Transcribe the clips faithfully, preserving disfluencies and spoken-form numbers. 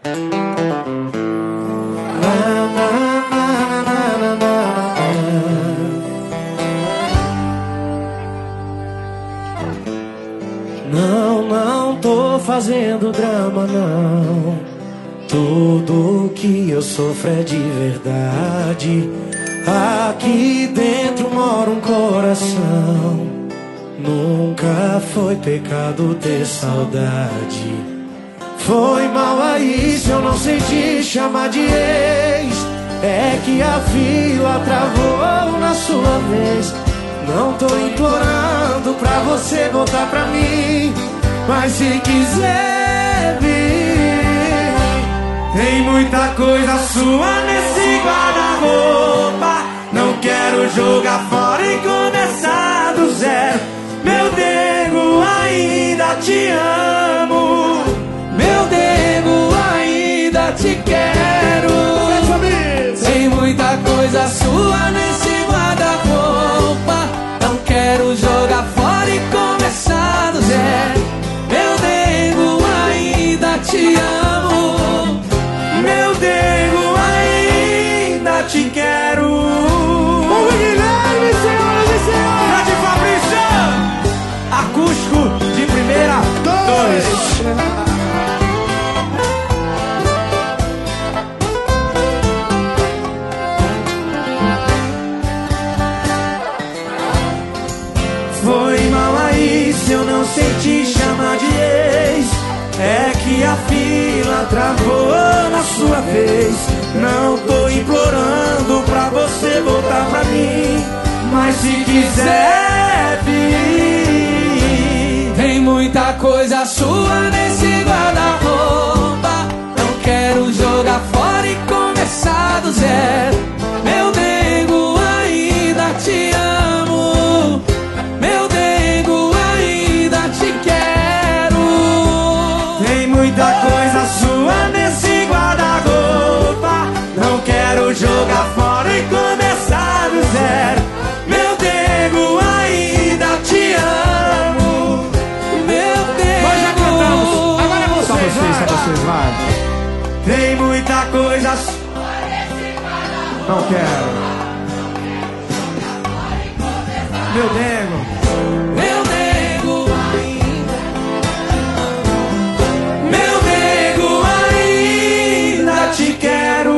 Não, não tô fazendo drama, não. Tudo que eu sofro é de verdade. Aqui dentro mora um coração. Nunca foi pecado ter saudade. Foi mal aí se eu não senti chamar de ex. É que a fila travou na sua vez. Não tô implorando pra você voltar pra mim, mas se quiser vir, tem muita coisa sua nesse guarda-roupa. Não quero jogar fora e começar do zero. Meu nego, ainda te amo. Meu nego, ainda te quero. Tem muita coisa sua nesse guarda-roupa. Não quero jogar fora e começar do zero. Meu nego, ainda te amo. Meu nego, ainda te quero. O Guilherme, senhoras e senhores. Grande Fabrício. Acústico de primeira. Dois. Foi mal aí se eu não senti chamar de ex. É que a fila travou na sua vez. Não tô implorando pra você voltar pra mim, mas se quiser vir, tem muita coisa sua nesse guarda-roupa. Não quero jogar fora e começar do zero. Meu nego, ainda te amo. Meu nego, ainda te quero. Tem muita coisa sua nesse guarda-roupa. Não quero jogar fora e começar do zero. Meu nego, ainda te amo. Meu nego. Nós já cantamos. Agora é vocês, Só vocês, vai. só vocês, vai. Tem muita coisa sua. Não quero. Meu nego. Meu nego ainda. Meu nego ainda te quero.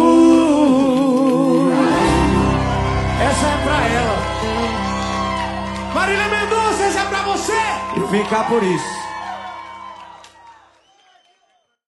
Essa é pra ela. Marília Mendonça, essa é pra você. E ficar por isso.